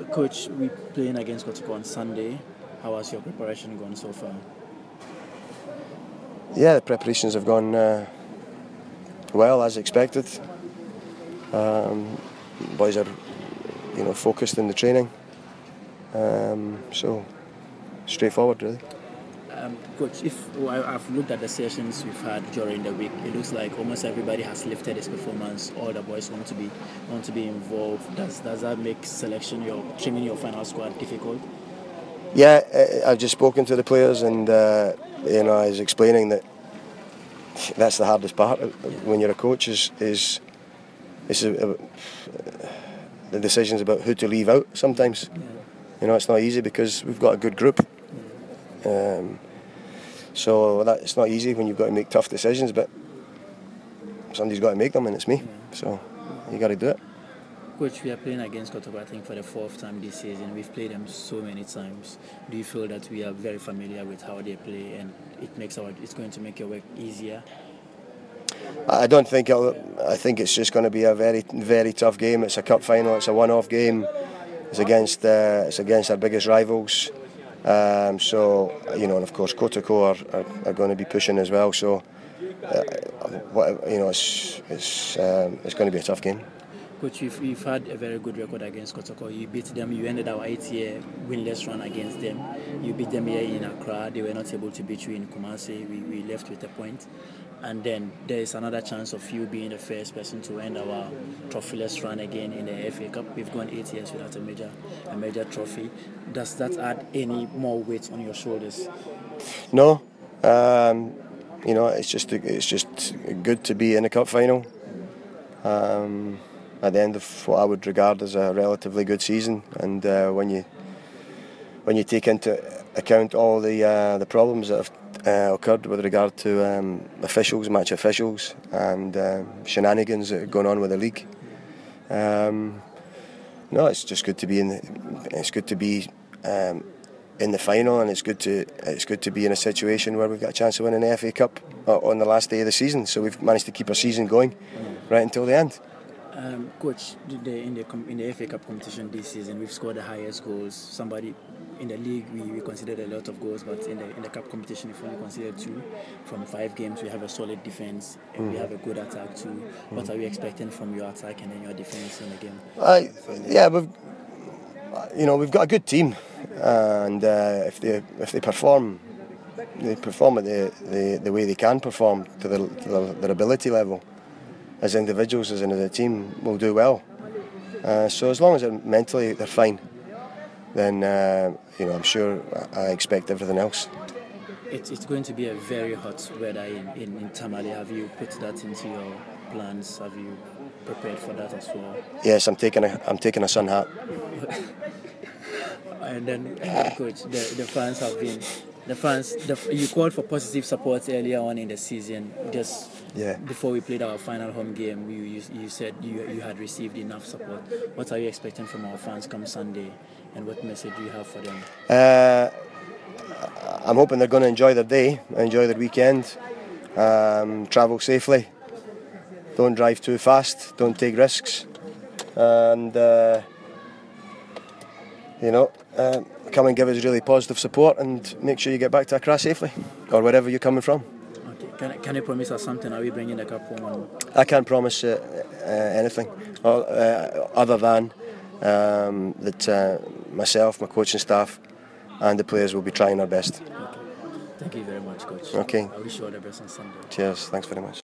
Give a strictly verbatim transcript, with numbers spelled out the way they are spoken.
Coach, we're playing against Kotoko on Sunday. How has your preparation gone so far? Yeah, the preparations have gone uh, well, as expected. Um, boys are, you know, focused in the training. Um, so, straightforward, really. Um, Coach, if well, I've looked at the sessions we've had during the week, it looks like almost everybody has lifted his performance. All the boys want to be want to be involved. Does does that make selection, your trimming your final squad difficult? Yeah, I've just spoken to the players, and uh, you know, I was explaining that that's the hardest part when you're a coach is is, is a, a, the decisions about who to leave out. Sometimes, yeah. You know, it's not easy because we've got a good group. Um, so that it's not easy when you've got to make tough decisions, but somebody's got to make them, and it's me. So you got to do it. Coach, we are playing against Kotoko, I think, for the fourth time this season. We've played them so many times. Do you feel that we are very familiar with how they play, and it makes our it's going to make your work easier? I don't think it'll, I think it's just going to be a very, very tough game. It's a cup final. It's a one-off game. It's against uh, it's against our biggest rivals. Um, so you know, and of course, Kotoko are, are, are going to be pushing as well. So uh, what, you know, it's it's um, it's going to be a tough game. Coach, you've, you've had a very good record against Kotoko. You beat them. You ended our eight-year winless run against them. You beat them here in Accra. They were not able to beat you in Kumasi. We, we left with a point. And then there is another chance of you being the first person to end our trophyless run again in the F A Cup. We've gone eight years without a major, a major trophy. Does that add any more weight on your shoulders? No. Um, you know, it's just it's just good to be in a cup final. Um, at the end of what I would regard as a relatively good season, and uh, when you when you take into account all the uh, the problems that have uh, occurred with regard to um, officials, match officials, and uh, shenanigans that are going on with the league, um, no, it's just good to be in. The, it's good to be um, in the final, and it's good to it's good to be in a situation where we've got a chance of winning the F A Cup on the last day of the season. So we've managed to keep our season going right until the end. Um, Coach, the, in the in the F A Cup competition this season, we've scored the highest goals. Somebody in the league, we, we considered a lot of goals, but in the in the cup competition, we've only considered two from five games. We have a solid defense, and mm. we have a good attack too. Mm. What are you expecting from your attack and then your defense in the game? Uh, yeah, we've you know we've got a good team, and uh, if they if they perform, they perform at the, the, the way they can perform to, the, to the, their ability level. As individuals, as in as a team, will do well. Uh, so as long as they're mentally they're fine, then uh, you know I'm sure I expect everything else. It's it's going to be a very hot weather in, in, in Tamale. Have you put that into your plans? Have you prepared for that as well? Yes, I'm taking a I'm taking a sun hat. And then, and then coach, the, the fans have been. The fans, the, you called for positive support earlier on in the season. Just yeah. before we played our final home game, you, you you said you you had received enough support. What are you expecting from our fans come Sunday, and what message do you have for them? Uh, I'm hoping they're going to enjoy their day, enjoy their weekend, um, travel safely, don't drive too fast, don't take risks, and uh, you know. Uh, come and give us really positive support and make sure you get back to Accra safely or wherever you're coming from. Okay. Can, can you promise us something? Are we bringing the cup home? I can't promise uh, uh, anything or, uh, other than um, that uh, myself, my coaching staff and the players will be trying our best. Okay. Thank you very much, Coach. Okay. I wish you all the best on Sunday. Cheers. Thanks very much.